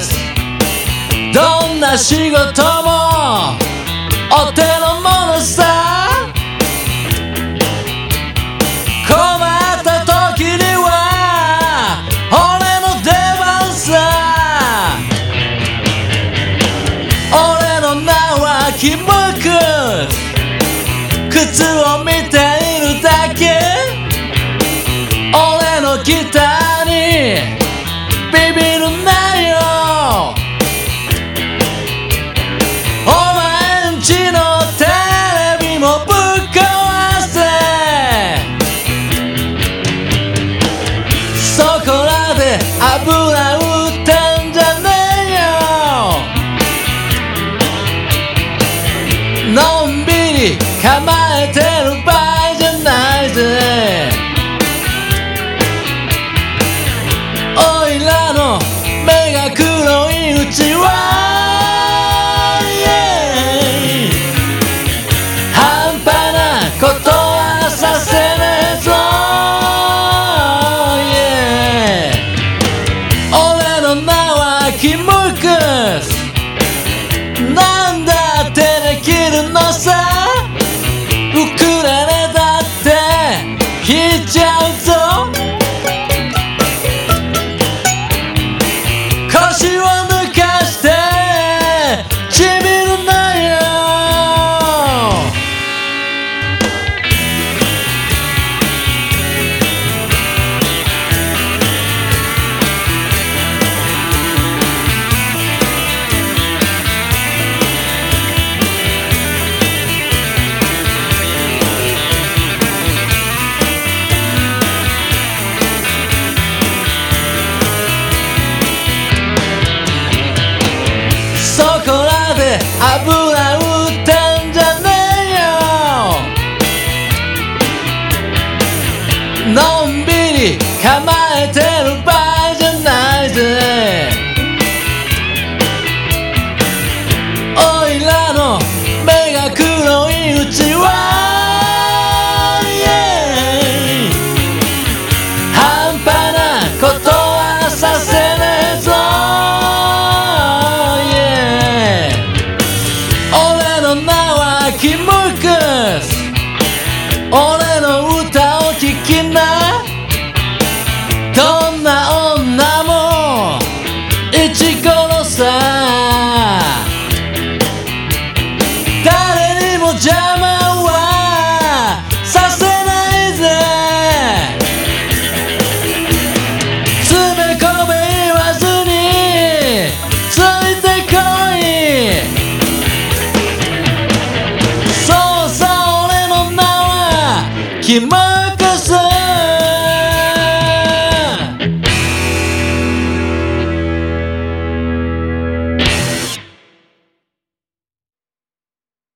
スどんな仕事もお手の物さ困った時には俺の出番さ俺の名はキムク靴を見ているだけ俺のギターにビビるなよお前んちのテレビもぶっ壊せそこらで油売ってんじゃねえよのんびり構えてる場合じゃないぜおいらの目が黒いうちは、半端なことはさせねえぞ、俺の名はキムクスなんだってできるのさウクレレだって弾いちゃうぞ腰を抜かしてちびるなよそこらで油売ってんじゃねえよのんびり構えてる場合じゃないぜおいらの目が黒いうちは、半端なことはさせねえぞキムクス俺の歌を聴きなどんな女もイチコロさ誰にも邪魔はさせないぜ詰め込め言わずについてこいキム